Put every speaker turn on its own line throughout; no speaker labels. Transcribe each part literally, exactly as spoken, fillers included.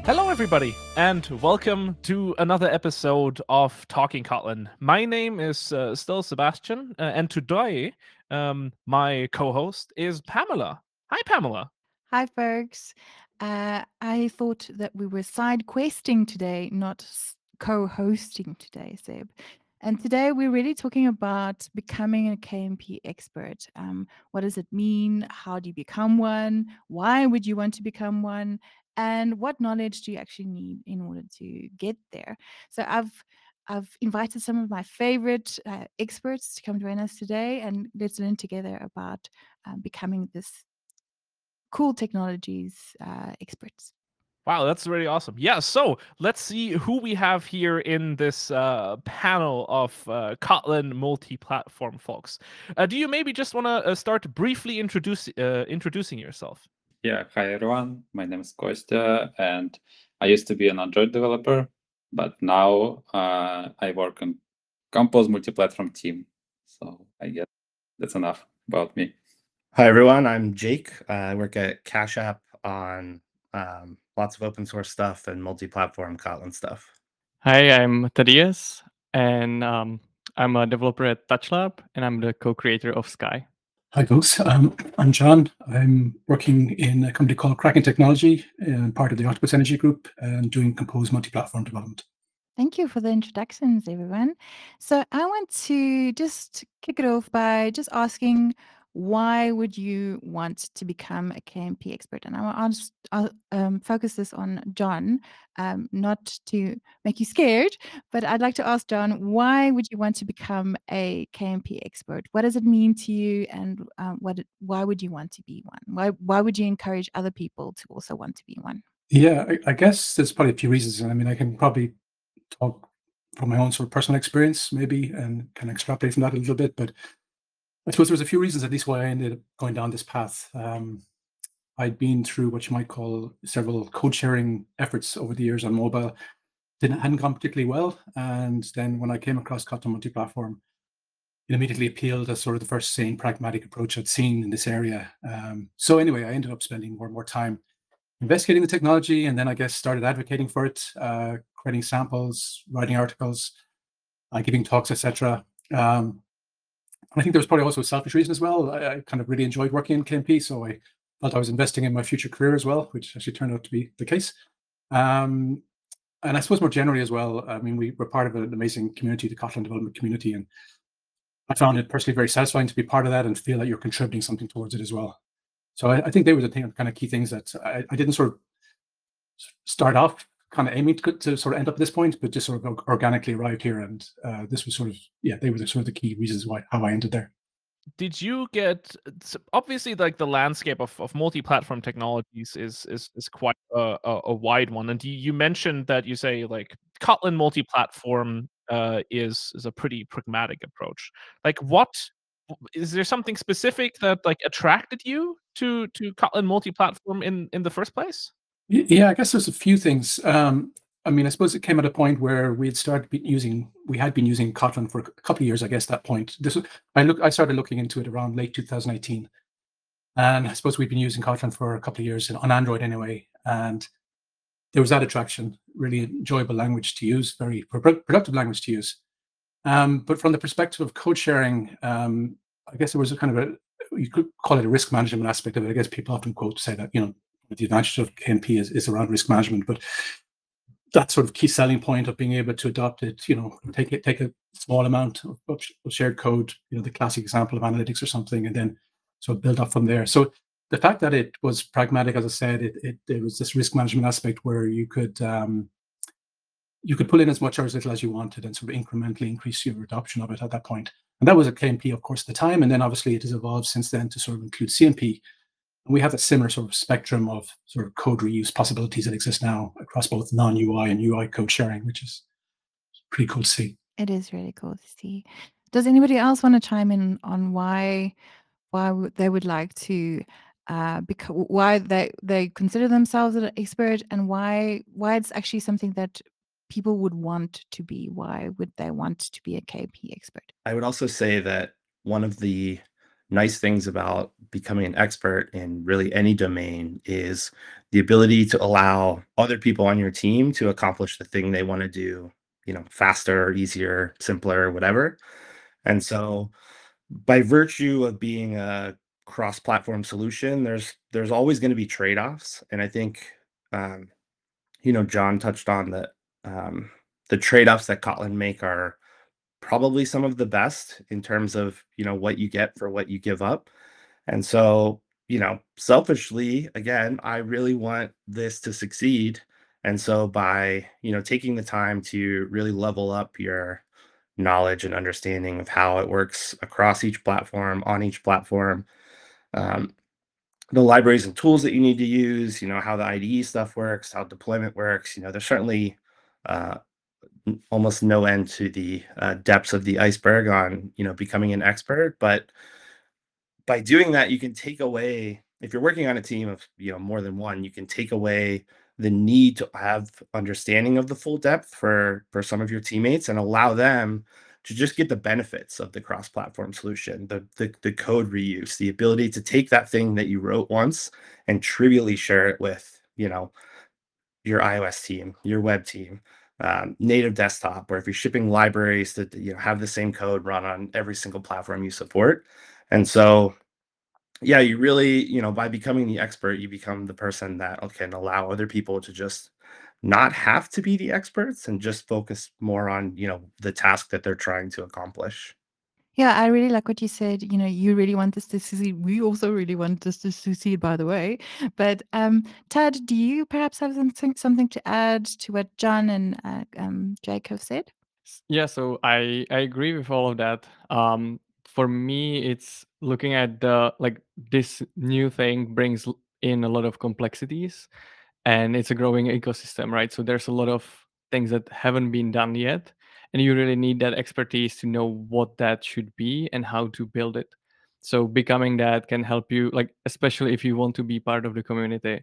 Hello, everybody, and welcome to another episode of Talking Kotlin. My name is uh, still Sebastian, uh, and today um, my co-host is Pamela. Hi, Pamela.
Hi, folks. Uh, I thought that we were side questing today, not s- co hosting today, Seb. And today we're really talking about becoming a K M P expert. Um, what does it mean? How do you become one? Why would you want to become one? And what knowledge do you actually need in order to get there? So I've I've invited some of my favorite uh, experts to come join us today, and let's learn together about um, becoming this cool technologies uh, experts.
Wow, that's really awesome. Yeah, so let's see who we have here in this uh, panel of uh, Kotlin multi-platform folks. Uh, do you maybe just want to uh, start briefly introduce, uh, introducing yourself?
Yeah, hi everyone. My name is Kostya, and I used to be an Android developer, but now uh, I work on Compose multi-platform team. So I guess that's enough about me.
Hi, everyone. I'm Jake. Uh, I work at Cash App on um, lots of open source stuff and multi-platform Kotlin stuff.
Hi, I'm Thaddeus, and um, I'm a developer at TouchLab, and I'm the co-creator of Sky.
Hi, folks. Um, I'm John. I'm working in a company called Kraken Technology, and part of the Octopus Energy Group, and doing Compose multi-platform development.
Thank you for the introductions, everyone. So I want to just kick it off by just asking, why would you want to become a K M P expert? And I want to I'll, um, focus this on John, um, not to make you scared, but I'd like to ask John, why would you want to become a K M P expert? What does it mean to you, and um, what? It, why would you want to be one? Why Why would you encourage other people to also want to be one?
Yeah, I, I guess there's probably a few reasons. And I mean, I can probably talk from my own sort of personal experience, maybe, and kind of extrapolate from that a little bit. But I suppose there's a few reasons, at least, why I ended up going down this path. Um, I'd been through what you might call several code sharing efforts over the years on mobile. Didn't hadn't gone particularly well, and then when I came across Kotlin multi-platform, it immediately appealed as sort of the first sane, pragmatic approach I'd seen in this area. Um, so anyway, I ended up spending more and more time investigating the technology, and then I guess started advocating for it, uh, creating samples, writing articles, uh, giving talks, et cetera. Um, I think there was probably also a selfish reason as well. I, I kind of really enjoyed working in K M P, so I felt I was investing in my future career as well, which actually turned out to be the case. Um, and I suppose more generally as well, I mean, we, we're part of an amazing community, the Kotlin development community, and I found it personally very satisfying to be part of that and feel that you're contributing something towards it as well. So I, I think they were the thing, kind of key things that I, I didn't sort of start off kind of aiming to, to sort of end up at this point, but just sort of organically arrived here. And uh, this was sort of, yeah, they were the sort of the key reasons why how I ended there.
Did you get obviously like the landscape of, of multi-platform technologies is is is quite a, a, a wide one, and you, you mentioned that you say like Kotlin multi-platform uh, is is a pretty pragmatic approach. Like, what is there something specific that like attracted you to to Kotlin multi-platform in in the first place?
Yeah, I guess there's a few things. Um, I mean, I suppose it came at a point where we had started using, we had been using Kotlin for a couple of years, I guess, at that point. This was, I look, I started looking into it around late two thousand eighteen. And I suppose we've been using Kotlin for a couple of years on Android anyway. And there was that attraction, really enjoyable language to use, very productive language to use. Um, but from the perspective of code sharing, um, I guess there was a kind of a, you could call it a risk management aspect of it. I guess people often quote say that, you know, the advantage of K M P is, is around risk management, but that sort of key selling point of being able to adopt it, you know, take it, take a small amount of, of shared code, you know, the classic example of analytics or something, and then sort of build up from there. So the fact that it was pragmatic, as I said, it, it, it was this risk management aspect where you could, um, you could pull in as much or as little as you wanted and sort of incrementally increase your adoption of it at that point. And that was a K M P, of course, at the time. And then obviously it has evolved since then to sort of include C M P. And we have a similar sort of spectrum of sort of code reuse possibilities that exist now across both non-U I and U I code sharing, which is pretty cool to see.
It is really cool to see. Does anybody else want to chime in on why why would they would like to uh because why they they consider themselves an expert, and why why it's actually something that people would want to be? Why would they want to be a K P expert?
I would also say that one of the nice things about becoming an expert in really any domain is the ability to allow other people on your team to accomplish the thing they want to do, you know, faster, easier, simpler, whatever. And so by virtue of being a cross-platform solution, there's there's always going to be trade-offs. And I think um, you know, John touched on that um, the trade-offs that Kotlin make are probably some of the best in terms of, you know, what you get for what you give up. And so, you know, selfishly, again, I really want this to succeed. And so by, you know, taking the time to really level up your knowledge and understanding of how it works across each platform, on each platform, um, the libraries and tools that you need to use, you know, how the I D E stuff works, how deployment works, you know, there's certainly uh, n- almost no end to the uh, depths of the iceberg on, you know, becoming an expert. But by doing that, you can take away, if you're working on a team of, you know, more than one, you can take away the need to have understanding of the full depth for for some of your teammates and allow them to just get the benefits of the cross-platform solution, the, the the code reuse, the ability to take that thing that you wrote once and trivially share it with, you know, your iOS team, your web team, um, native desktop, or if you're shipping libraries that, you know, have the same code run on every single platform you support. And so yeah, you really, you know, by becoming the expert, you become the person that can allow other people to just not have to be the experts and just focus more on, you know, the task that they're trying to accomplish.
Yeah, I really like what you said. You know, you really want this to succeed. We also really want this to succeed, by the way. But um, Tad, do you perhaps have something something to add to what John and uh, um, Jake have said?
S- Yeah, so I I agree with all of that. Um, for me, it's looking at the like this new thing brings l- in a lot of complexities, and it's a growing ecosystem, right? So there's a lot of things that haven't been done yet, and you really need that expertise to know what that should be and how to build it. So becoming that can help you, like especially if you want to be part of the community.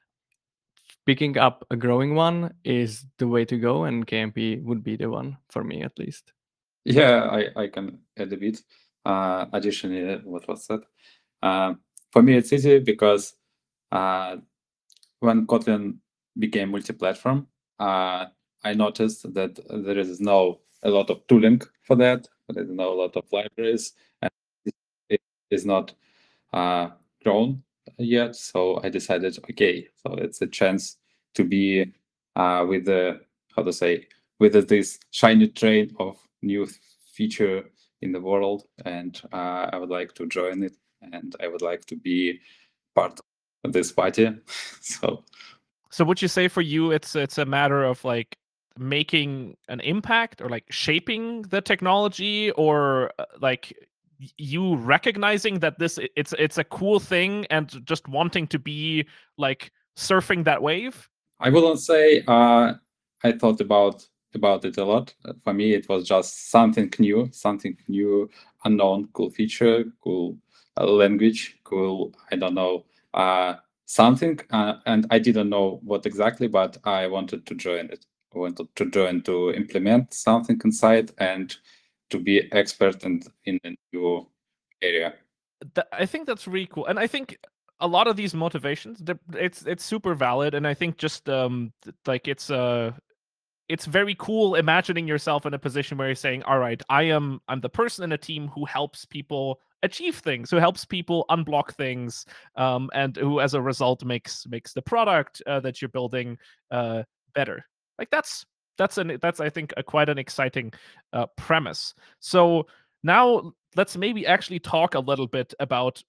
Picking up a growing one is the way to go, and K M P would be the one for me at least.
Yeah, I, I can add a bit. Uh, additionally, what was said. Uh, for me, it's easy because uh, when Kotlin became multi-platform, uh, I noticed that there is no a lot of tooling for that. There is no a lot of libraries, and it it is not uh, grown yet. So I decided, okay, so it's a chance to be uh, with the how to say with this shiny train of new feature in the world, and uh, I would like to join it, and I would like to be part of this party. So
So would you say for you it's it's a matter of like making an impact or like shaping the technology or uh, like y- you recognizing that this i- it's it's a cool thing and just wanting to be like surfing that wave?
I wouldn't say uh, I thought about about it a lot. Uh, For me, it was just something new, something new, unknown, cool feature, cool uh, language, cool. I don't know uh, something, uh, and I didn't know what exactly, but I wanted to join it. I wanted to join to implement something inside and to be expert in in a new area.
Th- I think that's really cool, and I think a lot of these motivations, they're- it's it's super valid, and I think just um th- like it's uh it's very cool imagining yourself in a position where you're saying, all right, i am i'm the person in a team who helps people achieve things, who helps people unblock things, um, and who as a result makes makes the product uh, that you're building uh, better. Like that's that's an that's I think a quite an exciting uh, premise. So now let's maybe actually talk a little bit about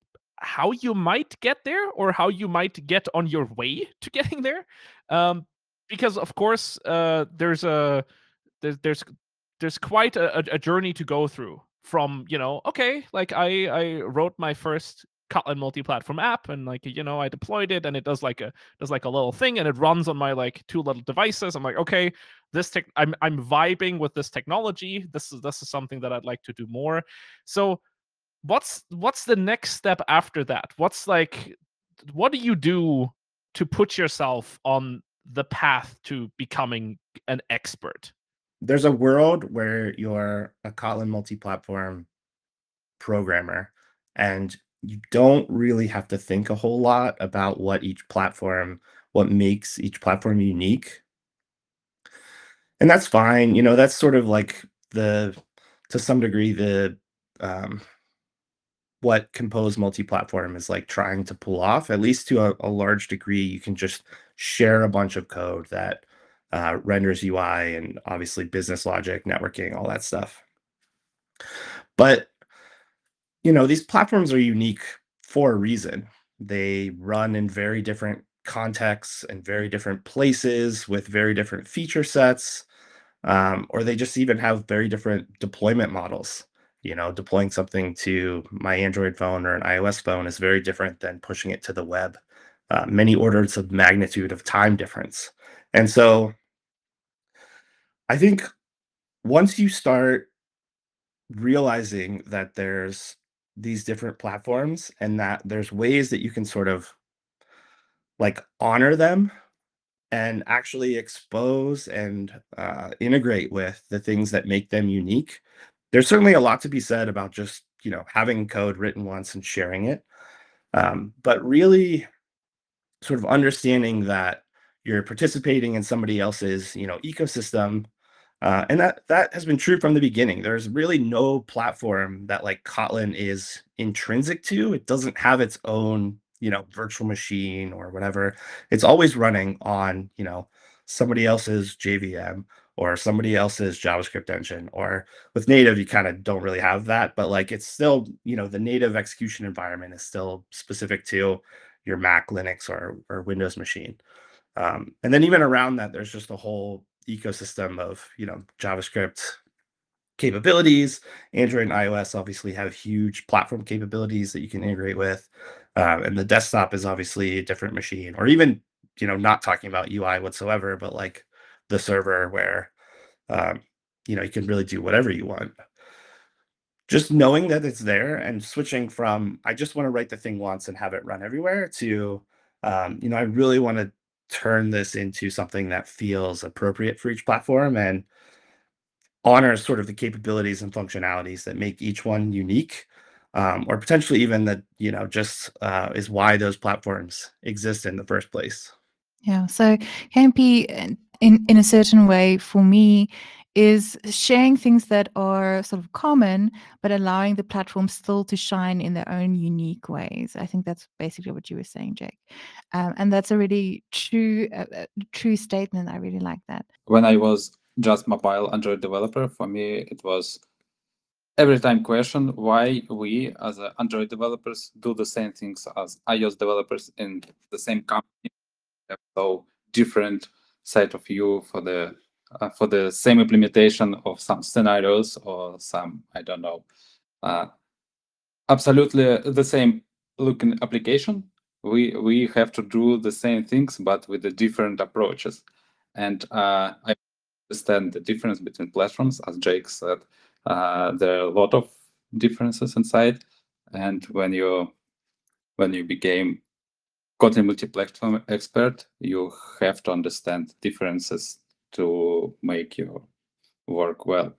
how you might get there or how you might get on your way to getting there. Um, because of course, uh, there's a there's there's there's quite a, a a journey to go through from, you know, okay, like I I wrote my first Kotlin multi-platform app and like, you know, I deployed it and it does like a does like a little thing and it runs on my like two little devices. I'm like, okay, this tech I'm I'm vibing with this technology. This is this is something that I'd like to do more. So what's what's the next step after that? What's like what do you do to put yourself on the path to becoming an expert?
There's a world where you're a Kotlin multi-platform programmer and you don't really have to think a whole lot about what each platform, what makes each platform unique. And that's fine. You know, that's sort of like the, to some degree, the, um, what Compose multi-platform is like trying to pull off. At least to a, a large degree, you can just share a bunch of code that uh, renders U I and obviously business logic, networking, all that stuff. But you know, these platforms are unique for a reason. They run in very different contexts and very different places with very different feature sets, um, or they just even have very different deployment models. You know, deploying something to my Android phone or an iOS phone is very different than pushing it to the web. Uh, many orders of magnitude of time difference. And so I think once you start realizing that there's these different platforms and that there's ways that you can sort of like honor them and actually expose and uh, integrate with the things that make them unique. There's certainly a lot to be said about just, you know, having code written once and sharing it. Um, but really sort of understanding that you're participating in somebody else's, you know, ecosystem. Uh, and that that has been true from the beginning. There's really no platform that like Kotlin is intrinsic to. It doesn't have its own, you know, virtual machine or whatever. It's always running on, you know, somebody else's J V M or somebody else's JavaScript engine. Or with native, you kind of don't really have that, but like it's still, you know, the native execution environment is still specific to your Mac, Linux, or or Windows machine. Um, and then even around that, there's just a whole ecosystem of, you know, JavaScript capabilities. Android and iOS obviously have huge platform capabilities that you can integrate with. Um, and the desktop is obviously a different machine, or even, you know, not talking about U I whatsoever, but like the server where, um, you know, you can really do whatever you want. Just knowing that it's there and switching from I just want to write the thing once and have it run everywhere to, um, you know, I really want to turn this into something that feels appropriate for each platform and honors sort of the capabilities and functionalities that make each one unique, um, or potentially even that, you know, just uh, is why those platforms exist in the first place.
Yeah. So K M P in in in a certain way for me is sharing things that are sort of common, but allowing the platform still to shine in their own unique ways. I think that's basically what you were saying, Jake, um, and that's a really true uh, uh, true statement. I really like that.
When I was just mobile Android developer, for me it was every time question why we as uh, Android developers do the same things as iOS developers in the same company, have so different side of view for the uh, for the same implementation of some scenarios or some, I don't know, uh, absolutely the same looking application. We we have to do the same things but with the different approaches, and uh, I understand the difference between platforms. As Jake said, uh, there are a lot of differences inside, and when you when you became Kotlin multi-platform expert, you have to understand differences to make your work well.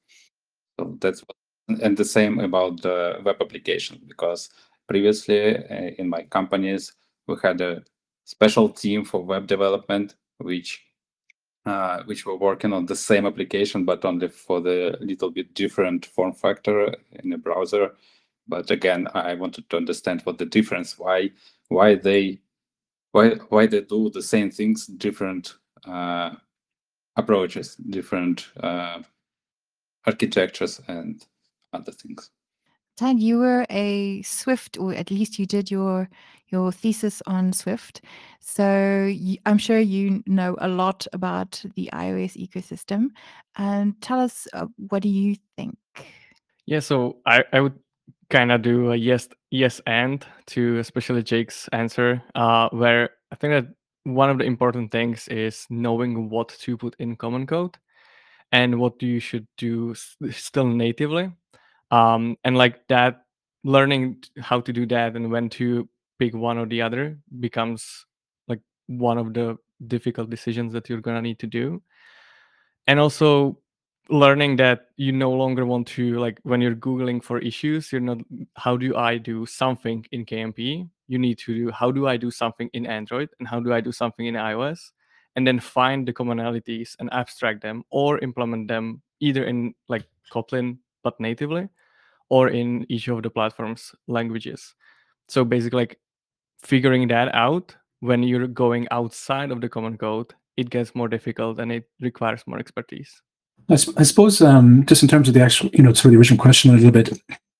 So that's what, and the same about the web application, because previously uh, in my companies we had a special team for web development, which uh, which were working on the same application, but only for the little bit different form factor in the browser. But again, I wanted to understand what the difference, why why they why why they do the same things, different uh, approaches, different uh, architectures, and other things.
Tad, you were a Swift, or at least you did your your thesis on Swift. So y- I'm sure you know a lot about the iOS ecosystem. And tell us, uh, what do you think?
Yeah, so I, I would kind of do a yes yes and to especially Jake's answer, uh, where I think that one of the important things is knowing what to put in common code and what you should do s- still natively, um, and like that, learning t- how to do that and when to pick one or the other becomes like one of the difficult decisions that you're gonna need to do. And also learning that you no longer want to, like, when you're Googling for issues, you're not, how do I do something in K M P? You need to do, how do I do something in Android, and how do I do something in iOS? And then find the commonalities and abstract them, or implement them either in like Kotlin, but natively, or in each of the platform's languages. So basically, like, figuring that out when you're going outside of the common code, it gets more difficult and it requires more expertise.
I, s- I suppose um, just in terms of the actual, you know, sort of the original question a little bit,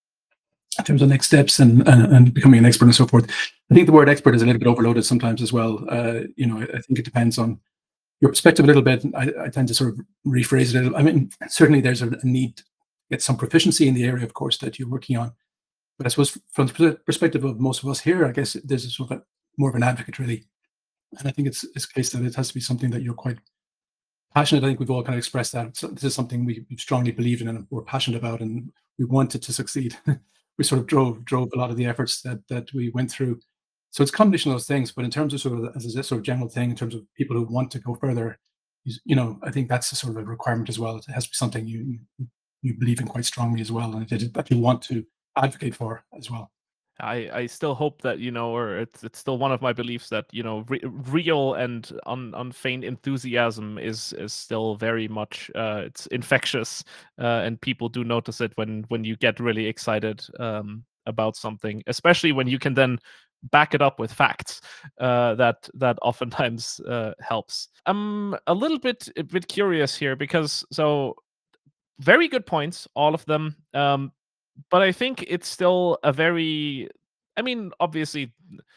in terms of next steps and, and and becoming an expert and so forth, I think the word expert is a little bit overloaded sometimes as well. Uh, you know, I, I think it depends on your perspective a little bit. I, I tend to sort of rephrase it a little. I mean, certainly there's a, a need to get some proficiency in the area, of course, that you're working on. But I suppose from the perspective of most of us here, I guess there's a sort of a, more of an advocate, really. And I think it's it's a case that it has to be something that you're quite passionate. I think we've all kind of expressed that. So this is something we, we strongly believed in and we're passionate about, and we wanted to succeed. We sort of drove drove a lot of the efforts that that we went through. So it's a combination of those things. But in terms of sort of as a sort of general thing, in terms of people who want to go further, you, you know, I think that's a sort of a requirement as well. It has to be something you you believe in quite strongly as well, and that you want to advocate for as well.
I, I still hope that, you know, or it's it's still one of my beliefs that, you know, re- real and un, unfeigned enthusiasm is is still very much uh, it's infectious, uh, and people do notice it when when you get really excited um, about something, especially when you can then back it up with facts. Uh, that that oftentimes uh, helps. I'm a little bit a bit curious here because so very good points, all of them. Um, but I think it's still a very, I mean, obviously,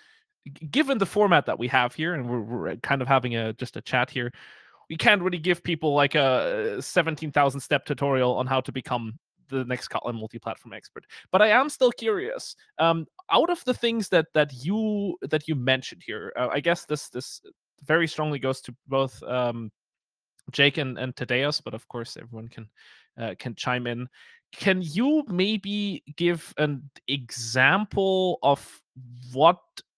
g- given the format that we have here, and we're, we're kind of having a just a chat here, we can't really give people like a seventeen thousand step tutorial on how to become the next Kotlin multi-platform expert. But I am still curious. Um, out of the things that that you that you mentioned here, uh, I guess this this very strongly goes to both um, Jake and, and Tadeus, but of course everyone can uh, can chime in. Can you maybe give an example of what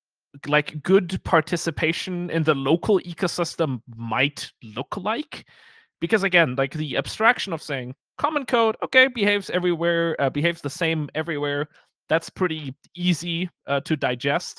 like good participation in the local ecosystem might look like? Because again, like the abstraction of saying common code, okay, behaves everywhere, uh, behaves the same everywhere. That's pretty easy uh, to digest.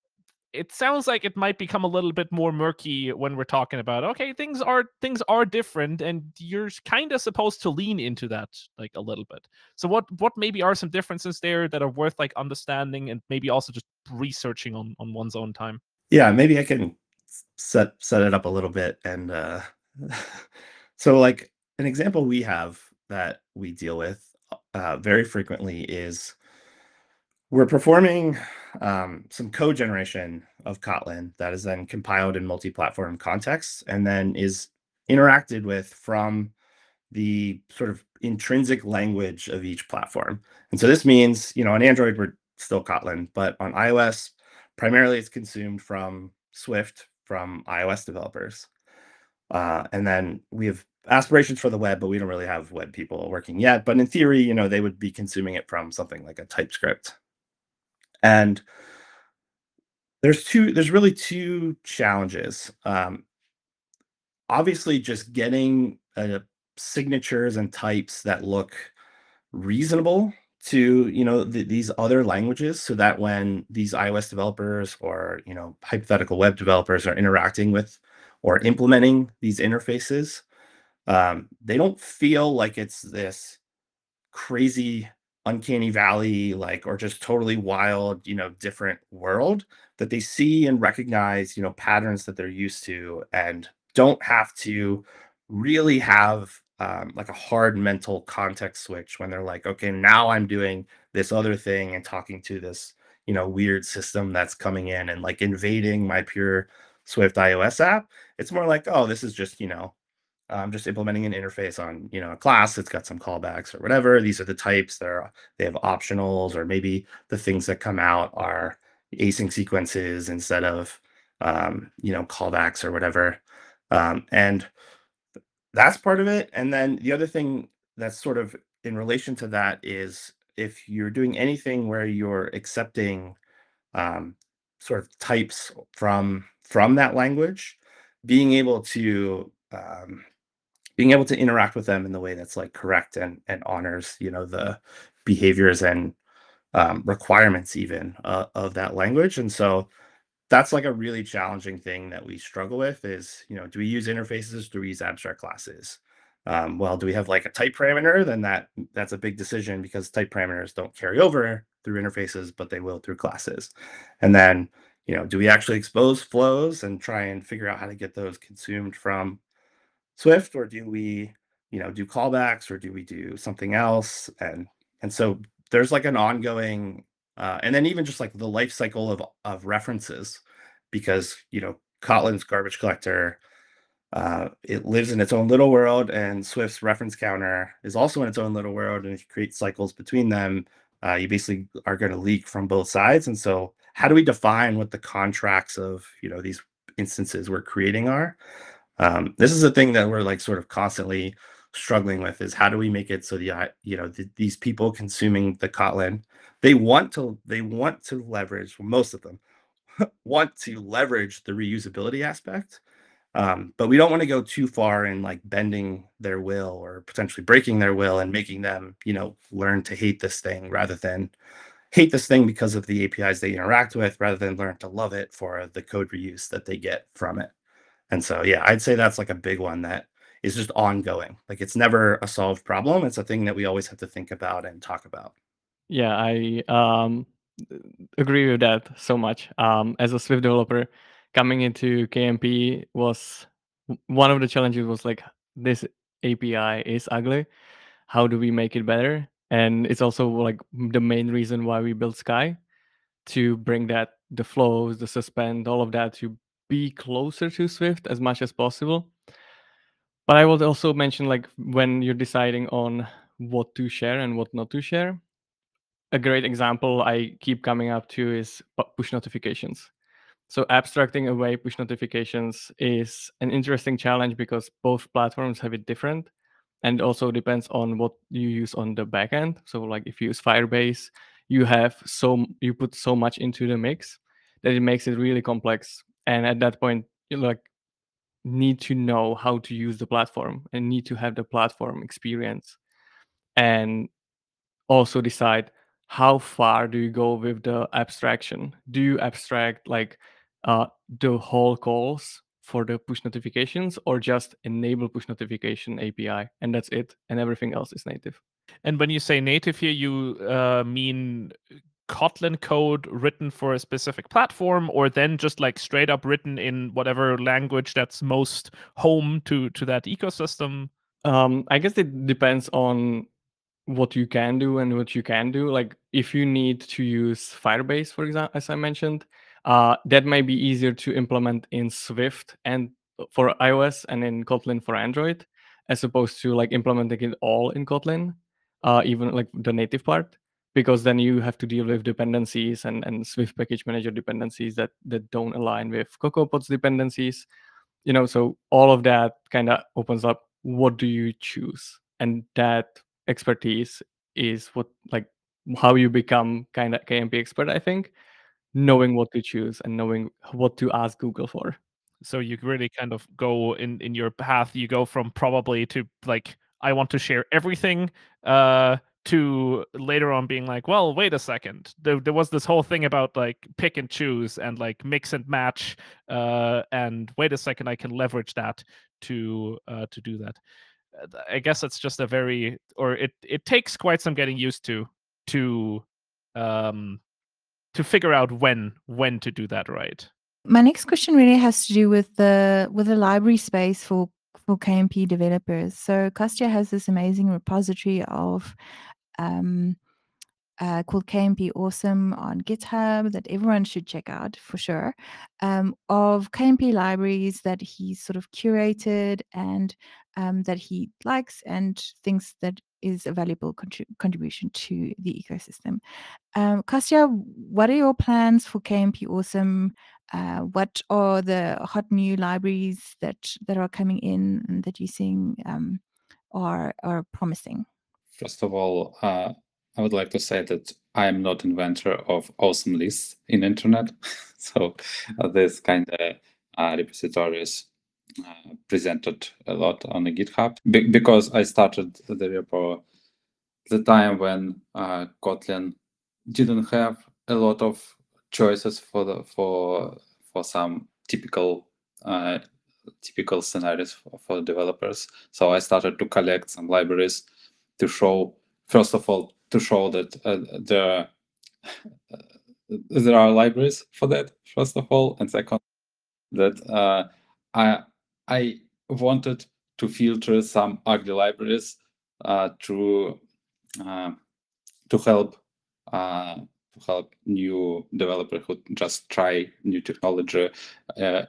It sounds like it might become a little bit more murky when we're talking about, okay, things are things are different, and you're kind of supposed to lean into that like a little bit. So what what maybe are some differences there that are worth like understanding, and maybe also just researching on on one's own time?
Yeah, maybe I can set set it up a little bit. And uh, so, like, an example we have that we deal with uh, very frequently is we're performing um, some code generation of Kotlin that is then compiled in multi-platform contexts and then is interacted with from the sort of intrinsic language of each platform. And so this means, you know, on Android, we're still Kotlin, but on iOS, primarily it's consumed from Swift from iOS developers. Uh, and then we have aspirations for the web, but we don't really have web people working yet. But in theory, you know, they would be consuming it from something like a TypeScript. And there's two, there's really two challenges. Um, obviously, just getting uh, signatures and types that look reasonable to, you know, th- these other languages, so that when these iOS developers or, you know, hypothetical web developers are interacting with or implementing these interfaces, um, they don't feel like it's this crazy uncanny valley, like, or just totally wild, you know, different world, that they see and recognize, you know, patterns that they're used to, and don't have to really have um, like a hard mental context switch when they're like, okay, now I'm doing this other thing and talking to this, you know, weird system that's coming in and like invading my pure Swift iOS app. It's more like, oh, this is just, you know, I'm just implementing an interface on, you know, a class that's got some callbacks or whatever. These are the types. They're they have optionals, or maybe the things that come out are async sequences instead of um, you know, callbacks or whatever. Um, and that's part of it. And then the other thing that's sort of in relation to that is if you're doing anything where you're accepting um, sort of types from from that language, being able to um, being able to interact with them in the way that's like correct and and honors, you know, the behaviors and um, requirements even uh, of that language. And so that's like a really challenging thing that we struggle with is, you know, do we use interfaces? Do we use abstract classes? Um, well, do we have like a type parameter? Then that that's a big decision because type parameters don't carry over through interfaces, but they will through classes. And then, you know, do we actually expose flows and try and figure out how to get those consumed from Swift, or do we, you know, do callbacks, or do we do something else? And and so there's like an ongoing, uh, and then even just like the life cycle of of references, because you know Kotlin's garbage collector, uh, it lives in its own little world, and Swift's reference counter is also in its own little world. And if you create cycles between them, uh, you basically are going to leak from both sides. And so, how do we define what the contracts of you know these instances we're creating are? Um, this is a thing that we're like sort of constantly struggling with is how do we make it so the uh, you know th- these people consuming the Kotlin, they want to they want to leverage, well, most of them want to leverage the reusability aspect, um, but we don't want to go too far in like bending their will or potentially breaking their will and making them you know learn to hate this thing rather than hate this thing because of the A P Is they interact with, rather than learn to love it for the code reuse that they get from it. And so, yeah, I'd say that's like a big one that is just ongoing. Like it's never a solved problem. It's a thing that we always have to think about and talk about.
Yeah, I um, agree with that so much. Um, as a Swift developer, coming into K M P was one of the challenges. Was like this A P I is ugly. How do we make it better? And it's also like the main reason why we built Sky, to bring that the flows, the suspend, all of that to be closer to Swift as much as possible. But I would also mention like when you're deciding on what to share and what not to share, a great example I keep coming up to is push notifications. So abstracting away push notifications is an interesting challenge because both platforms have it different, and also depends on what you use on the back end. So like if you use Firebase, you have so you put so much into the mix that it makes it really complex. And at that point, you like need to know how to use the platform and need to have the platform experience, and also decide how far do you go with the abstraction. Do you abstract like uh, the whole calls for the push notifications, or just enable push notification A P I and that's it, and everything else is native?
And when you say native here, you uh, mean Kotlin code written for a specific platform, or then just like straight up written in whatever language that's most home to to that ecosystem?
Um, I guess it depends on what you can do and what you can do. Like if you need to use Firebase, for example, as I mentioned, uh, that might be easier to implement in Swift and for iOS and in Kotlin for Android, as opposed to like implementing it all in Kotlin, uh, even like the native part, because then you have to deal with dependencies and, and Swift package manager dependencies that that don't align with CocoaPods dependencies. You know, so all of that kind of opens up what do you choose, and that expertise is what like how you become kind of K M P expert, I think, knowing what to choose and knowing what to ask Google for.
So you really kind of go in in your path. You go from probably to like I want to share everything, uh, to later on being like, well, wait a second. There there was this whole thing about like pick and choose and like mix and match, uh, and wait a second, I can leverage that to uh, to do that. Uh, I guess it's just a very or it it takes quite some getting used to to um to figure out when when to do that right.
My next question really has to do with the with the library space for for K M P developers. So Kostya has this amazing repository of um, uh, called K M P Awesome on GitHub that everyone should check out for sure, um, of K M P libraries that he's sort of curated and um, that he likes and thinks that is a valuable contrib- contribution to the ecosystem. Um, Kostya, what are your plans for K M P Awesome? Uh, what are the hot new libraries that that are coming in and that you're seeing um, are are promising?
First of all, uh, I would like to say that I am not inventor of awesome lists in internet. So uh, this kind of uh, repositories uh, presented a lot on the GitHub Be- because I started the repo the time when uh, Kotlin didn't have a lot of choices for the for for some typical uh, typical scenarios for, for developers. So I started to collect some libraries to show, first of all, to show that uh, there uh, there are libraries for that. First of all, and second, that uh, I I wanted to filter some ugly libraries uh, to uh, to help uh, to help new developers who just try new technology. Uh,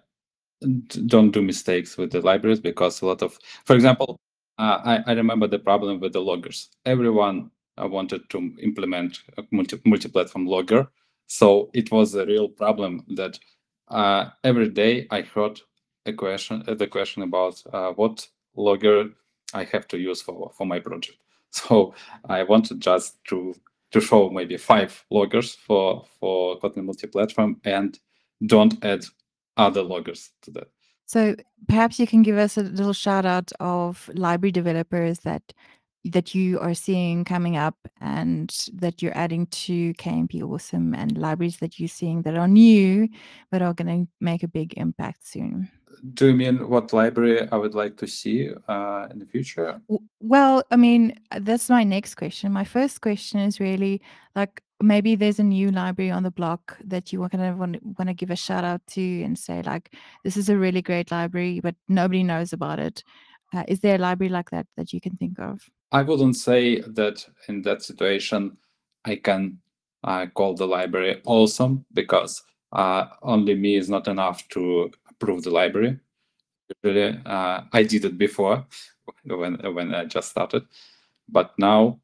don't do mistakes with the libraries, because a lot of, for example, uh, I, I remember the problem with the loggers. Everyone uh, wanted to implement a multi, multi-platform logger. So it was a real problem that uh, every day I heard a question, uh, the question about uh, what logger I have to use for, for my project. So I wanted just to to show maybe five loggers for, for Kotlin multi-platform, and don't add other loggers to that.
So perhaps you can give us a little shout out of library developers that that you are seeing coming up and that you're adding to K M P Awesome, and libraries that you're seeing that are new but are going to make a big impact soon.
Do you mean what library I would like to see uh, in the future?
W- Well, I mean, uh, that's my next question. My first question is really like maybe there's a new library on the block that you are going to want, want to give a shout out to and say like, this is a really great library, but nobody knows about it. Uh, is there a library like that that you can think of?
I wouldn't say that in that situation I can uh, call the library awesome, because uh, only me is not enough to approve the library. Usually, uh, I did it before when when I just started, but now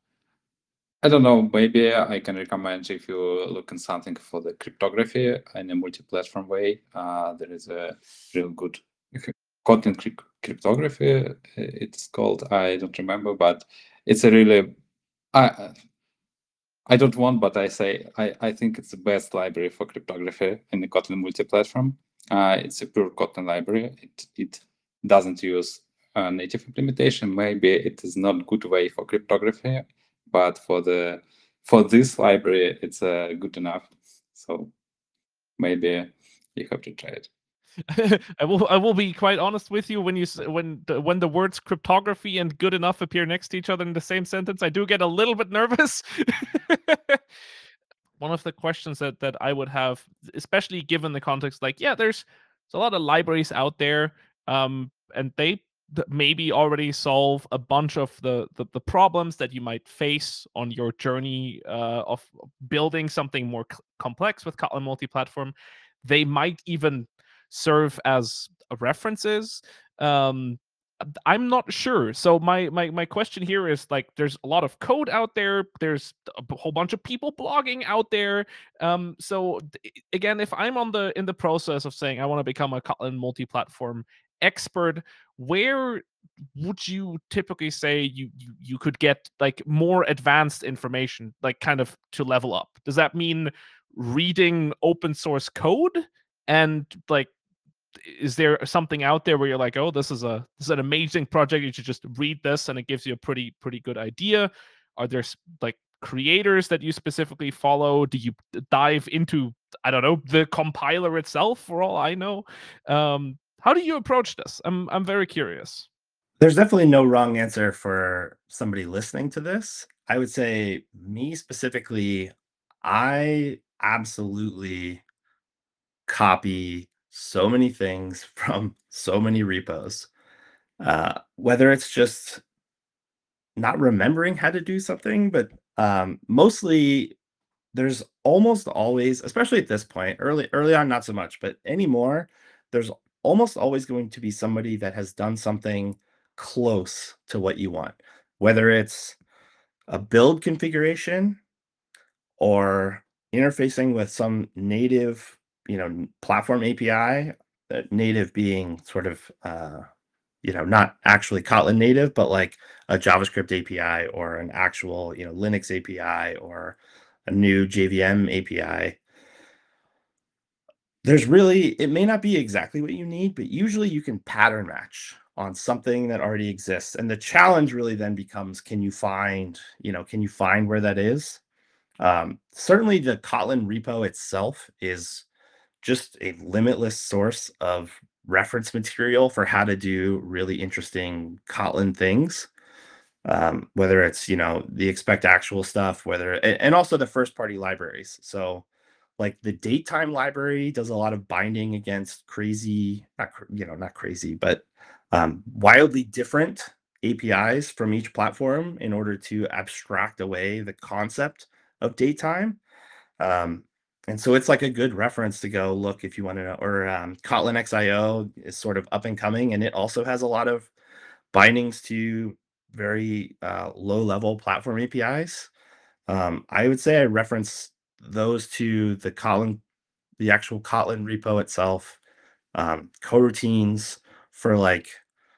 I don't know. Maybe I can recommend, if you look in something for the cryptography in a multi-platform way, uh, there is a real good Kotlin crypt- cryptography. uh, It's called. I don't remember, but it's a really. I I don't want, but I say I, I think it's the best library for cryptography in the Kotlin multi-platform. Uh, it's a pure Kotlin library. It it doesn't use a native implementation. Maybe it is not good way for cryptography, but for the for this library, it's uh, good enough. So maybe you have to try it.
I will I will be quite honest with you. When you s- when the, when the words cryptography and good enough appear next to each other in the same sentence, I do get a little bit nervous. One of the questions that that I would have, especially given the context, like yeah, there's there's a lot of libraries out there, um, and they th- maybe already solve a bunch of the, the the problems that you might face on your journey uh, of building something more c- complex with Kotlin multi-platform. They might even serve as references. Um, I'm not sure. So my my my question here is like, there's a lot of code out there. There's a b- whole bunch of people blogging out there. Um, so th- again, if I'm on the in the process of saying I want to become a Kotlin multi-platform expert, where would you typically say you, you you could get like more advanced information, like kind of to level up? Does that mean reading open source code? And like, is there something out there where you're like, oh, this is a this is an amazing project, you should just read this and it gives you a pretty pretty good idea? Are there s- like creators that you specifically follow? Do you d- dive into, I don't know, the compiler itself, for all I know? Um, how do you approach this? I'm I'm very curious.
There's definitely no wrong answer for somebody listening to this. I would say, me specifically, I absolutely copy so many things from so many repos. Uh, whether it's just not remembering how to do something, but um, mostly there's almost always, especially at this point, early early on, not so much, but anymore, there's almost always going to be somebody that has done something close to what you want, whether it's a build configuration or interfacing with some native, you know, n- platform A P I. Uh, native being sort of, uh, you know, not actually Kotlin native, but like a JavaScript A P I or an actual, you know, Linux A P I or a new J V M A P I. there's really it may not be exactly what you need, but usually you can pattern match on something that already exists. And the challenge really then becomes, can you find, you know, can you find where that is? Um, certainly the Kotlin repo itself is just a limitless source of reference material for how to do really interesting Kotlin things. Um, whether it's, you know, the expect actual stuff, whether and, and also the first party libraries. So like the datetime library does a lot of binding against crazy, not cr- you know, not crazy, but um, wildly different A P Is from each platform in order to abstract away the concept of datetime. Um, and so it's like a good reference to go look if you want to know. Or um, Kotlin X I O is sort of up and coming, and it also has a lot of bindings to very uh, low level platform A P Is. Um, I would say I reference those to the Kotlin, the actual Kotlin repo itself, um, coroutines for like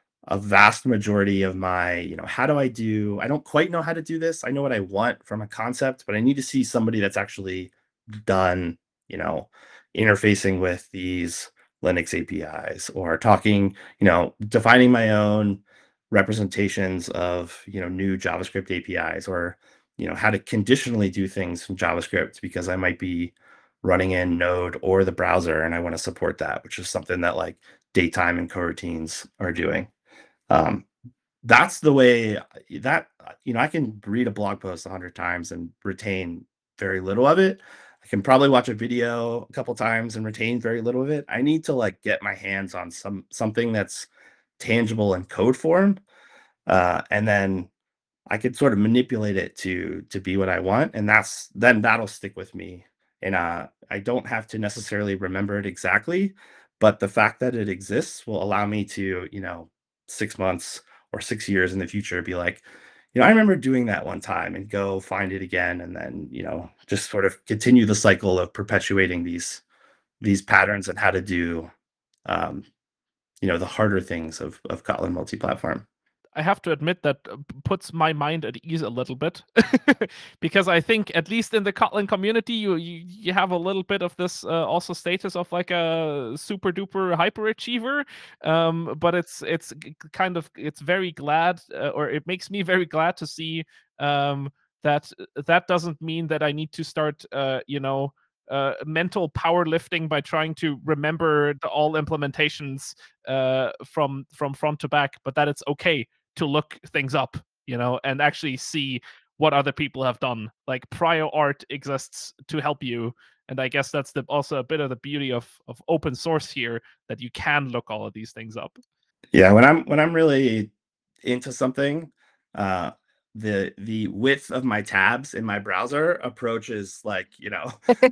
a vast majority of my, you know, how do I do? I don't quite know how to do this. I know what I want from a concept, but I need to see somebody that's actually done, you know, interfacing with these Linux A P Is or talking, you know, defining my own representations of, you know, new JavaScript A P Is or, you know, how to conditionally do things from JavaScript because I might be running in Node or the browser and I want to support that, which is something that like datetime and coroutines are doing. Um, that's the way that you know I can read a blog post a hundred times and retain very little of it. I can probably watch a video a couple times and retain very little of it. I need to like get my hands on some something that's tangible in code form, uh, and then I could sort of manipulate it to to be what I want, and that's then that'll stick with me. And uh, I don't have to necessarily remember it exactly, but the fact that it exists will allow me to, you know, six months or six years in the future, be like, you know, I remember doing that one time, and go find it again, and then you know, just sort of continue the cycle of perpetuating these these patterns and how to do, um, you know, the harder things of of Kotlin multi-platform.
I have to admit that uh, p- puts my mind at ease a little bit because I think at least in the Kotlin community, you you, you have a little bit of this uh, also status of like a super duper hyperachiever. Um, but it's it's g- g- kind of it's very glad uh, or it makes me very glad to see um, that uh, that doesn't mean that I need to start uh, you know. Uh, mental powerlifting by trying to remember the, all implementations uh, from from front to back, but that it's okay to look things up, you know, and actually see what other people have done. Like prior art exists to help you, and I guess that's the, also a bit of the beauty of of open source here that you can look all of these things up.
Yeah, when I'm when I'm really into something, uh, the the width of my tabs in my browser approaches like, you know,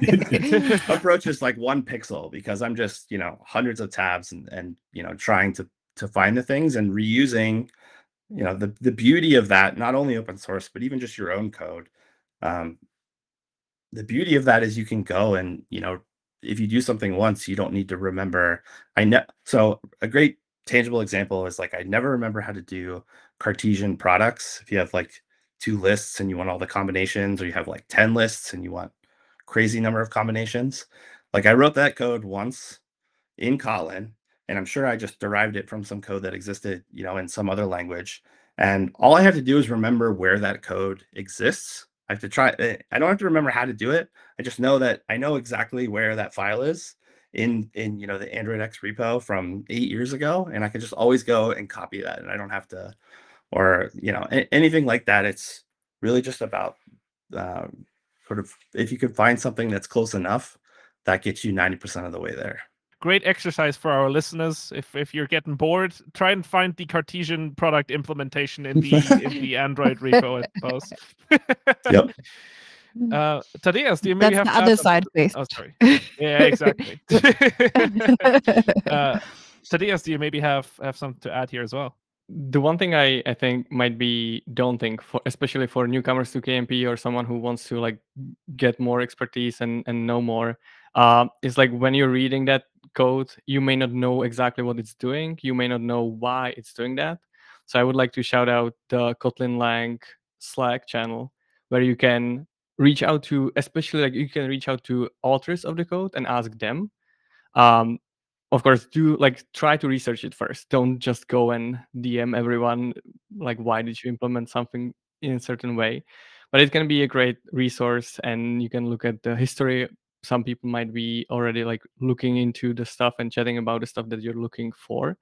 approaches like one pixel because I'm just, you know, hundreds of tabs and and you know, trying to to find the things and reusing, you know, the the beauty of that, not only open source, but even just your own code. Um, the beauty of that is you can go and, you know, if you do something once, you don't need to remember. I know. So a great tangible example is like, I never remember how to do Cartesian products. If you have like two lists and you want all the combinations, or you have like ten lists and you want crazy number of combinations. Like I wrote that code once in Kotlin, and I'm sure I just derived it from some code that existed, you know, in some other language. And all I have to do is remember where that code exists. I have to try. eh, I don't have to remember how to do it. I just know that I know exactly where that file is in in you know the Android X repo from eight years ago, and I can just always go and copy that, and I don't have to, or you know, a- anything like that. It's really just about um, sort of if you can find something that's close enough, that gets you ninety percent of the way there.
Great exercise for our listeners. If if you're getting bored, try and find the Cartesian product implementation in the in the Android repo, I suppose.
Yep.
Uh, Thaddeus, do you maybe
That's
have
the
to add
other
something
side
to-
quest.
Oh, sorry. Yeah, exactly. uh, Thaddeus, do you maybe have have something to add here as well?
The one thing I, I think might be daunting for especially for newcomers to K M P or someone who wants to like get more expertise and, and know more uh, is like when you're reading that code, you may not know exactly what it's doing. You may not know why it's doing that. So I would like to shout out the Kotlin Lang Slack channel where you can reach out to, especially like you can reach out to authors of the code and ask them Um, of course, do like try to research it first. Don't just go and D M everyone like, why did you implement something in a certain way? But it can be a great resource, and you can look at the history. Some people might be already like looking into the stuff and chatting about the stuff that you're looking for.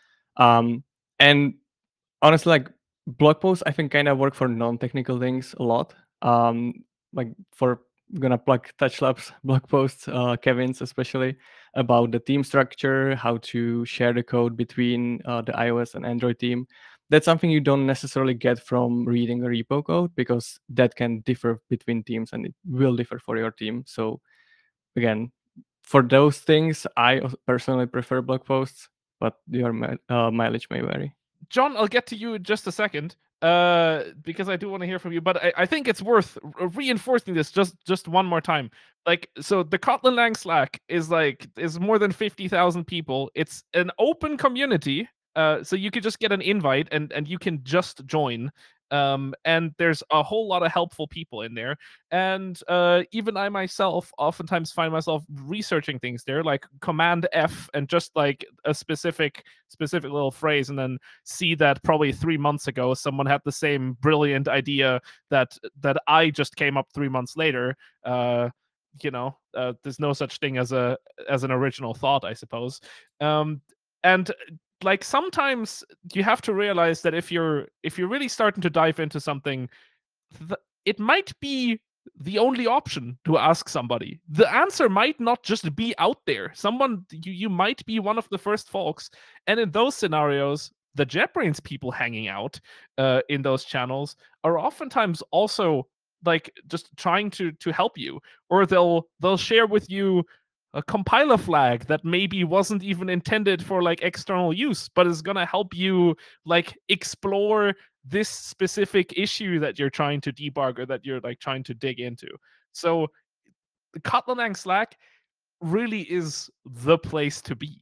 Um, and honestly, like blog posts, I think kind of work for non-technical things a lot. Um, like for gonna plug Touch Labs blog posts, uh, Kevin's especially about the team structure, how to share the code between uh, the iOS and Android team. That's something you don't necessarily get from reading a repo code, because that can differ between teams and it will differ for your team. So again, for those things, I als- personally prefer blog posts, but your mi- uh, mileage may vary.
John, I'll get to you in just a second, uh, because I do want to hear from you. But I, I think it's worth r- reinforcing this just just one more time. Like, so the Kotlin Lang Slack is like is more than fifty thousand people. It's an open community, uh, so you could just get an invite and and you can just join. Um, and there's a whole lot of helpful people in there. And uh, even I myself oftentimes find myself researching things there, like Command F and just like a specific specific little phrase, and then see that probably three months ago someone had the same brilliant idea that that I just came up three months later. Uh, you know, uh, there's no such thing as a as an original thought, I suppose. Um, and like sometimes you have to realize that if you're if you're really starting to dive into something, th- it might be the only option to ask somebody. The answer might not just be out there. Someone you, you might be one of the first folks, and in those scenarios, the JetBrains people hanging out uh, in those channels are oftentimes also like just trying to to help you, or they'll they'll share with you a compiler flag that maybe wasn't even intended for like external use, but is gonna help you like explore this specific issue that you're trying to debug or that you're like trying to dig into. So the Kotlin Lang Slack really is the place to be.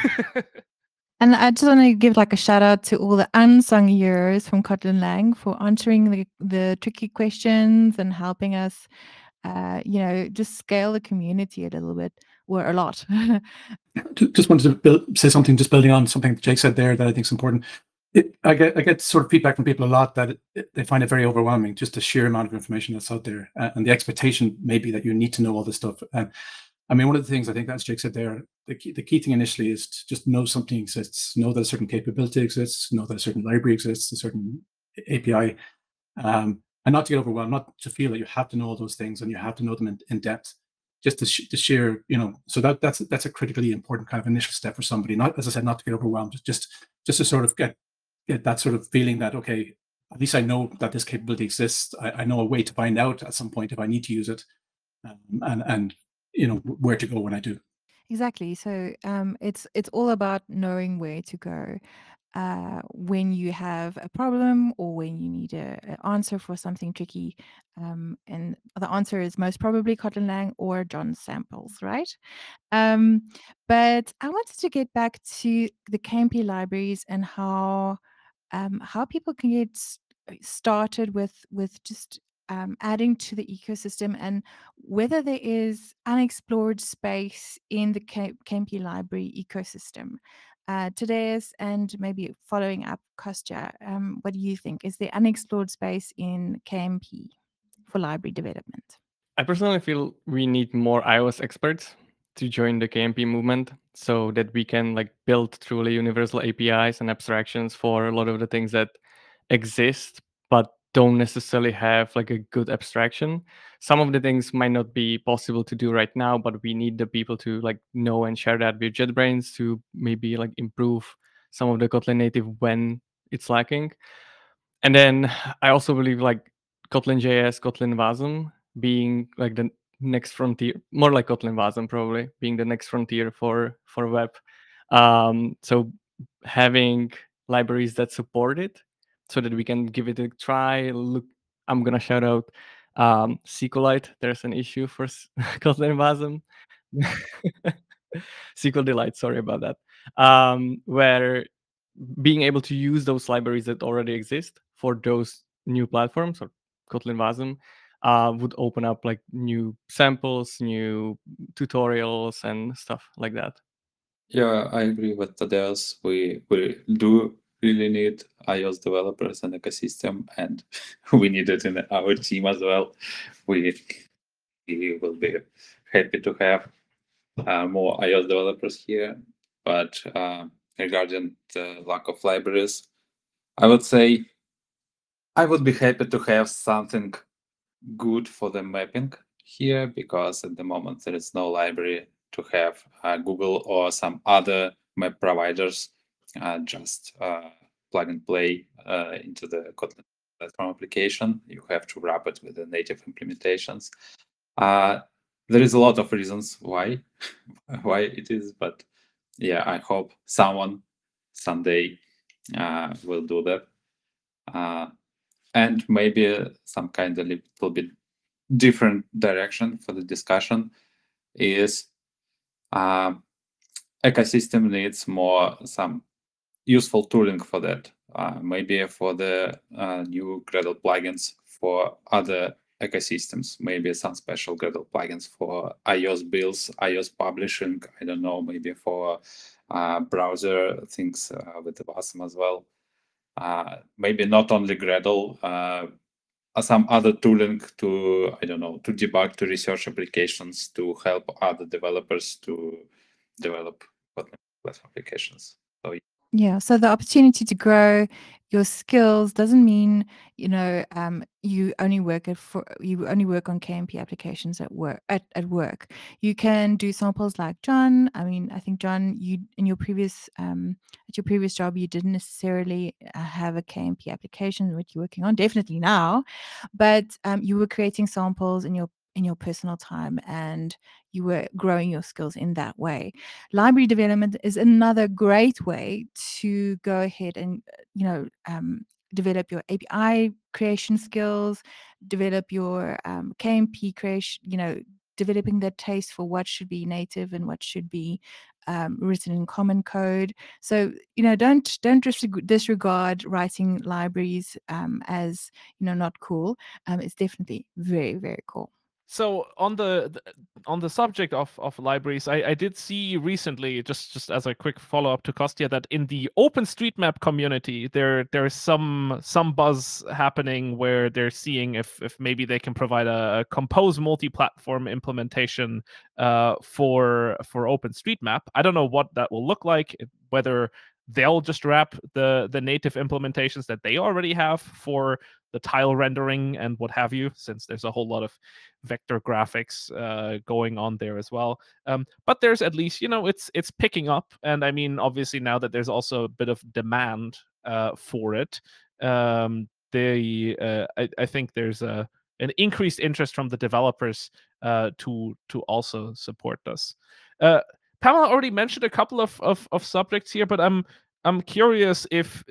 And I just want to give like a shout out to all the unsung heroes from Kotlin Lang for answering the, the tricky questions and helping us, uh, you know, just scale the community a little bit or a lot.
Ju- Just wanted to build, say something, just building on something Jake said there that I think is important. It, I get I get sort of feedback from people a lot that it, it- they find it very overwhelming, just the sheer amount of information that's out there, uh, and the expectation maybe that you need to know all this stuff. And I mean, one of the things I think, as Jake said there, the key, the key thing initially is to just know something exists, know that a certain capability exists, know that a certain library exists, a certain A P I, um, and not to get overwhelmed, not to feel that you have to know all those things and you have to know them in, in depth. Just to, sh- to share, you know, so that that's that's a critically important kind of initial step for somebody. Not, as I said, not to get overwhelmed, just just just to sort of get get that sort of feeling that, okay, at least I know that this capability exists. I, I know a way to find out at some point if I need to use it, um, and and you know where to go when I do.
Exactly. So um, it's it's all about knowing where to go uh, when you have a problem or when you need a, a answer for something tricky. Um, and the answer is most probably Kotlin Lang or John Samples, right? Um, but I wanted to get back to the K M P libraries and how um, how people can get s- uh, started with with just um, adding to the ecosystem, and whether there is unexplored space in the K- KMP library ecosystem. Uh, today's and maybe following up, Kostya, um, what do you think? Is there unexplored space in K M P for library development?
I personally feel we need more iOS experts to join the K M P movement, so that we can like build truly universal A P Is and abstractions for a lot of the things that exist but don't necessarily have like a good abstraction. Some of the things might not be possible to do right now, but we need the people to like know and share that with JetBrains to maybe like improve some of the Kotlin native when it's lacking. And then I also believe like Kotlin J S, Kotlin Wasm being like the next frontier, more like Kotlin Wasm probably being the next frontier for for web. Um, so having libraries that support it, so that we can give it a try. Look, I'm gonna shout out um, SQLite. There's an issue for s- Kotlin Wasm. SQLite, sorry about that. Um, where being able to use those libraries that already exist for those new platforms or Kotlin Wasm uh, would open up like new samples, new tutorials, and stuff like that.
Yeah, I agree with Tadeusz. We we do really need iOS developers and ecosystem, and we need it in our team as well. We we will be happy to have uh, more iOS developers here. But uh, regarding the lack of libraries, I would say I would be happy to have something good for the mapping here, because at the moment there is no library to have uh, Google or some other map providers uh, just uh, plug and play uh, into the Kotlin platform application. You have to wrap it with the native implementations. Uh, there is a lot of reasons why why it is, but yeah, I hope someone someday uh, will do that. Uh, and maybe some kind of little bit different direction for the discussion is uh, ecosystem needs more some useful tooling for that. Uh, maybe for the uh, new Gradle plugins for other ecosystems, maybe some special Gradle plugins for iOS builds, iOS publishing, I don't know, maybe for uh, browser things uh, with the Wasm as well. Uh, maybe not only Gradle, uh, some other tooling to, I don't know, to debug, to research applications, to help other developers to develop platform applications. So
Yeah, so the opportunity to grow your skills doesn't mean, you know, um, you only work at for you only work on K M P applications at work at, at work. You can do samples like John. I mean, I think John, you in your previous um at your previous job, you didn't necessarily uh, have a K M P application which you're working on, definitely now, but um, you were creating samples in your in your personal time, and you were growing your skills in that way. Library development is another great way to go ahead and uh, you know um, develop your A P I creation skills, develop your um, K M P creation, you know, developing that taste for what should be native and what should be um, written in common code. So you know, don't don't disreg- disregard writing libraries um, as you know not cool. Um, it's definitely very very cool.
So on the, the on the subject of, of libraries, I, I did see recently, just, just as a quick follow up to Kostya, that in the OpenStreetMap community, there there is some some buzz happening where they're seeing if if maybe they can provide a, a compose multi-platform implementation uh, for for OpenStreetMap. I don't know what that will look like, whether they'll just wrap the the native implementations that they already have for the tile rendering and what have you, since there's a whole lot of vector graphics uh, going on there as well. Um, but there's at least, you know, it's it's picking up, and I mean, obviously now that there's also a bit of demand uh, for it, um, they uh, I, I think there's a an increased interest from the developers uh, to to also support this. Uh, Pamela already mentioned a couple of, of of subjects here, but I'm I'm curious if,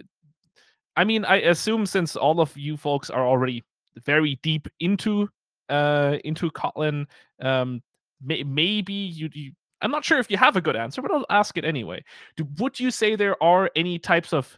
I mean, I assume since all of you folks are already very deep into uh, into Kotlin, um, may, maybe you, you. I'm not sure if you have a good answer, but I'll ask it anyway. Do, would you say there are any types of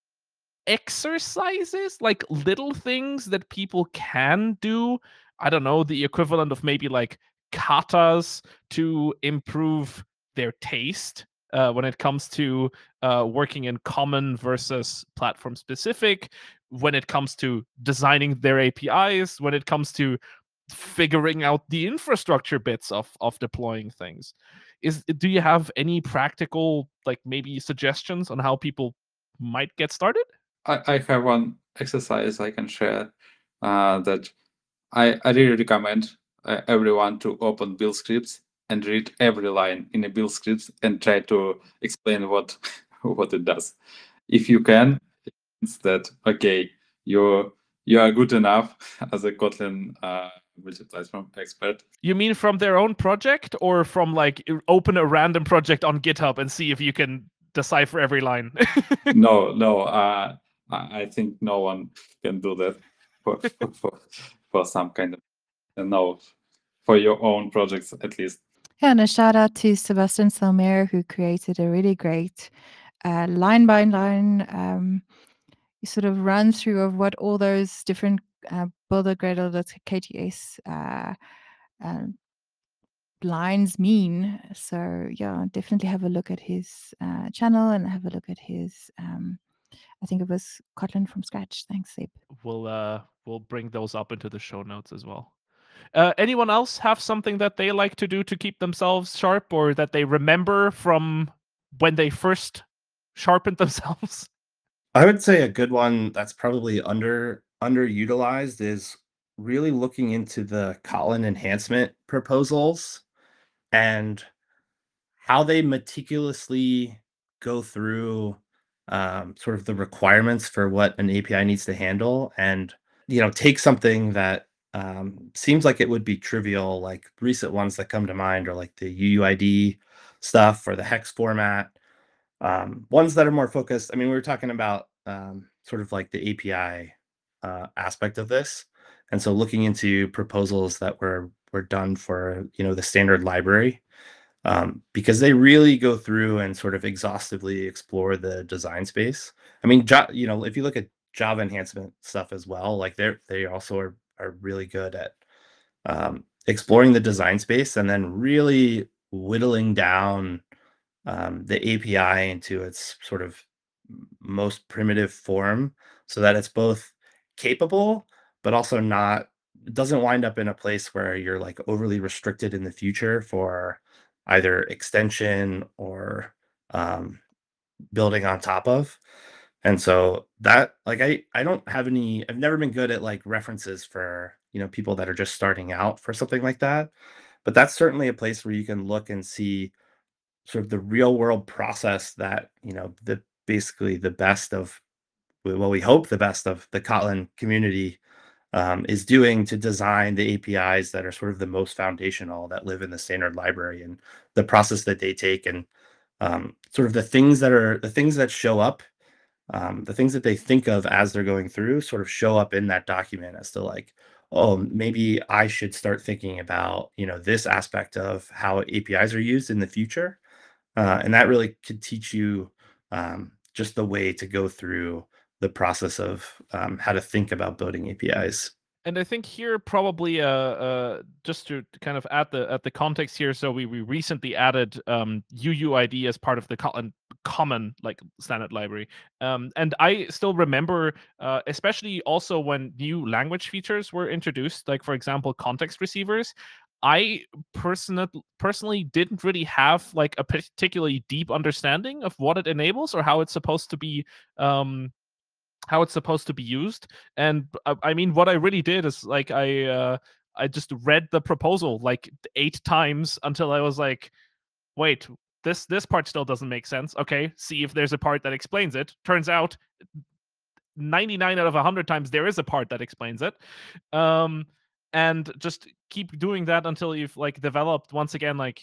exercises, like little things that people can do? I don't know, the equivalent of maybe like katas to improve their taste uh, when it comes to uh, working in common versus platform specific, when it comes to designing their A P Is, when it comes to figuring out the infrastructure bits of of deploying things. Is do you have any practical, like maybe suggestions on how people might get started?
I, I have one exercise I can share uh, that I, I really recommend uh, everyone to open build scripts and read every line in a build script and try to explain what what it does. If you can, it's that okay, you you are good enough as a Kotlin uh, multi-platform expert.
You mean from their own project, or from like open a random project on GitHub and see if you can decipher every line?
no, no. Uh, I think no one can do that for for, for, for some kind of uh, no for your own projects at least.
Yeah, and a shout out to Sebastian Salmer, who created a really great uh, line by line um, sort of run through of what all those different uh, buildergradle.kts uh, uh, lines mean. So yeah, definitely have a look at his uh, channel and have a look at his. Um, I think it was Kotlin from scratch. Thanks, Seb.
We'll uh we'll bring those up into the show notes as well. Uh, anyone else have something that they like to do to keep themselves sharp, or that they remember from when they first sharpened themselves?
I would say a good one that's probably under underutilized is really looking into the Kotlin enhancement proposals and how they meticulously go through um, sort of the requirements for what an A P I needs to handle, and you know, take something that um, seems like it would be trivial, like recent ones that come to mind are like the U U I D stuff or the hex format. Um, ones that are more focused. I mean, we were talking about um, sort of like the A P I uh, aspect of this, and so looking into proposals that were were done for you know the standard library, um, because they really go through and sort of exhaustively explore the design space. I mean, Ja- you know, if you look at Java enhancement stuff as well, like they're they also are are really good at um, exploring the design space and then really whittling down um, the A P I into its sort of m- most primitive form so that it's both capable, but also not, it doesn't wind up in a place where you're like overly restricted in the future for either extension or um, building on top of. And so that like I I don't have any, I've never been good at like references for, you know, people that are just starting out for something like that. But that's certainly a place where you can look and see sort of the real world process that, you know, the basically the best of, well, we hope the best of the Kotlin community um, is doing to design the A P Is that are sort of the most foundational that live in the standard library, and the process that they take, and um, sort of the things that are the things that show up, um, the things that they think of as they're going through sort of show up in that document as to like, oh, maybe I should start thinking about, you know, this aspect of how A P Is are used in the future. Uh, and that really could teach you um, just the way to go through the process of um, how to think about building A P Is.
And I think here probably uh, uh just to kind of add the at the context here, so we we recently added um U U I D as part of the Kotlin common like standard library. Um and I still remember uh especially also when new language features were introduced, like for example context receivers. I personally personally didn't really have like a particularly deep understanding of what it enables or how it's supposed to be um how it's supposed to be used. And uh, I mean, what I really did is like I uh, I just read the proposal like eight times until I was like, wait, this this part still doesn't make sense. Okay, see if there's a part that explains it. Turns out ninety-nine out of one hundred times there is a part that explains it. Um, and just keep doing that until you've like developed once again like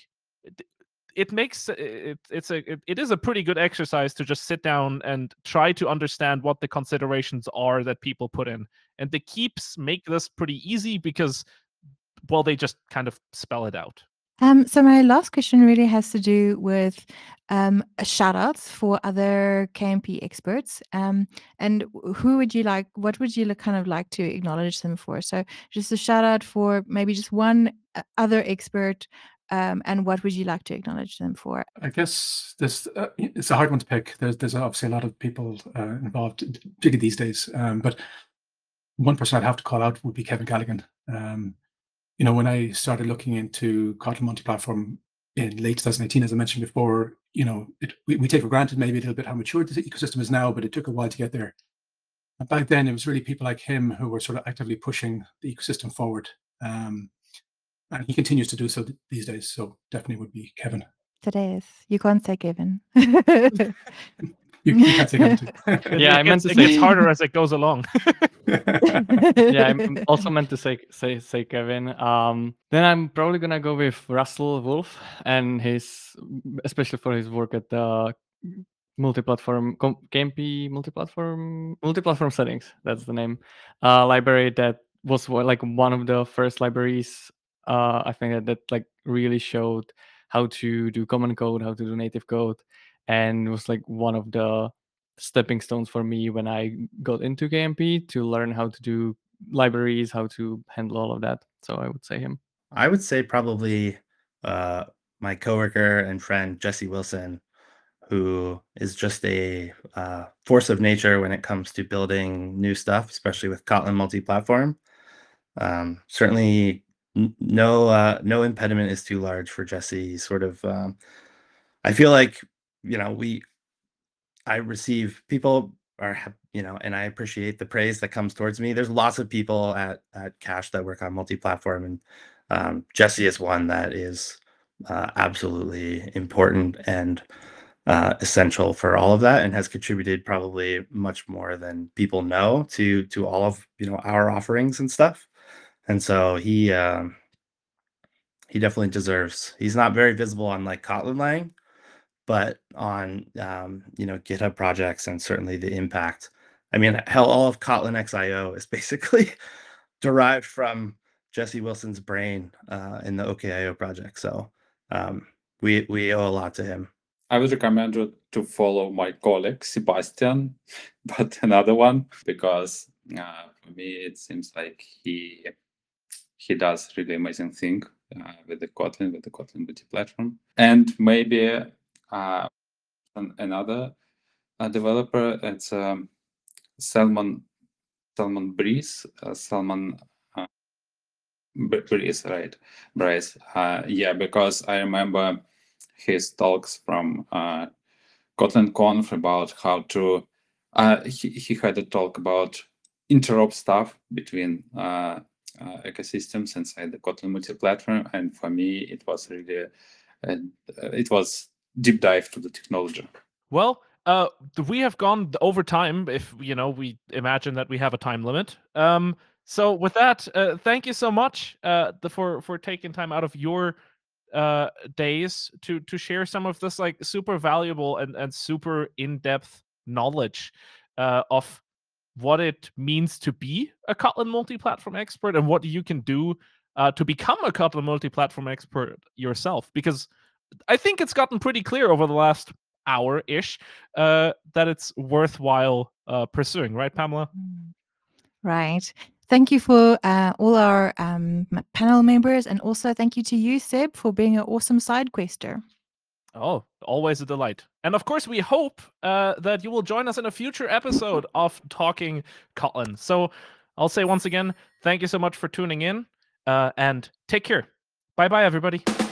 it makes it it's a it, it is a pretty good exercise to just sit down and try to understand what the considerations are that people put in. And the keeps make this pretty easy because, well, they just kind of spell it out.
Um, so my last question really has to do with um, shout outs for other K M P experts. Um, and who would you like, what would you kind of like to acknowledge them for? So just a shout out for maybe just one uh, other expert. Um, and what would you like to acknowledge them for?
I guess this uh, it's a hard one to pick. There's there's obviously a lot of people uh, involved, particularly these days. Um, but one person I'd have to call out would be Kevin Galligan. Um, you know, when I started looking into Kotlin multi-platform in late twenty eighteen, as I mentioned before, you know, it, we, we take for granted maybe a little bit how mature the ecosystem is now, but it took a while to get there. And back then, it was really people like him who were sort of actively pushing the ecosystem forward. Um, and he continues to do so th- these days. So definitely would be Kevin.
Today is, you can't say Kevin.
You, you can't say Kevin too.
It,
Yeah,
it
I meant
gets,
to
it gets
say-
harder as it goes along.
Yeah, I'm also meant to say say say Kevin. Um, then I'm probably gonna go with Russell Wolf and his, especially for his work at the multi-platform com- K M P multi-platform multi-platform settings. That's the name. Uh, library that was wa- like one of the first libraries. Uh, I think that, that like really showed how to do common code, how to do native code, and was like one of the stepping stones for me when I got into K M P to learn how to do libraries, how to handle all of that. So I would say him.
I would say probably uh, my coworker and friend Jesse Wilson, who is just a uh, force of nature when it comes to building new stuff, especially with Kotlin multi-platform. Um, certainly, n- no uh, no impediment is too large for Jesse. He's sort of, um, I feel like, you know, we, I receive people are, hap- you know, and I appreciate the praise that comes towards me. There's lots of people at at Cache that work on multi-platform, and um, Jesse is one that is uh, absolutely important and uh, essential for all of that, and has contributed probably much more than people know to to all of, you know, our offerings and stuff. And so he um, he definitely deserves. He's not very visible on like Kotlin Lang, but on um, you know, GitHub projects and certainly the impact. I mean, hell, all of Kotlin X I O is basically derived from Jesse Wilson's brain uh, in the O K I O project. So um, we we owe a lot to him.
I would recommend you to follow my colleague Sebastian, but another one, because uh, for me it seems like he he does really amazing thing uh, with the Kotlin, with the Kotlin multi-platform, and maybe uh, an, another uh, developer. It's um, Salman Salman Breeze, uh, Salman uh, Breeze, right? Bryce. Uh, yeah, because I remember his talks from uh, Kotlin Conf about how to. Uh, he he had a talk about interop stuff between uh, uh, ecosystems inside the Kotlin multi-platform, and for me, it was really uh, it was deep dive to the technology.
Well, uh, we have gone over time. If you know, we imagine that we have a time limit. Um, so with that, uh, thank you so much uh, the, for for taking time out of your uh, days to to share some of this like super valuable and and super in depth knowledge uh, of what it means to be a Kotlin multi-platform expert and what you can do uh, to become a Kotlin multi-platform expert yourself. Because I think it's gotten pretty clear over the last hour-ish uh, that it's worthwhile uh, pursuing, right, Pamela?
Right. Thank you for uh, all our um, m- panel members, and also thank you to you, Seb, for being an awesome side quester.
Oh, always a delight. And of course, we hope uh, that you will join us in a future episode of Talking Kotlin. So I'll say once again, thank you so much for tuning in uh, and take care. Bye bye, everybody.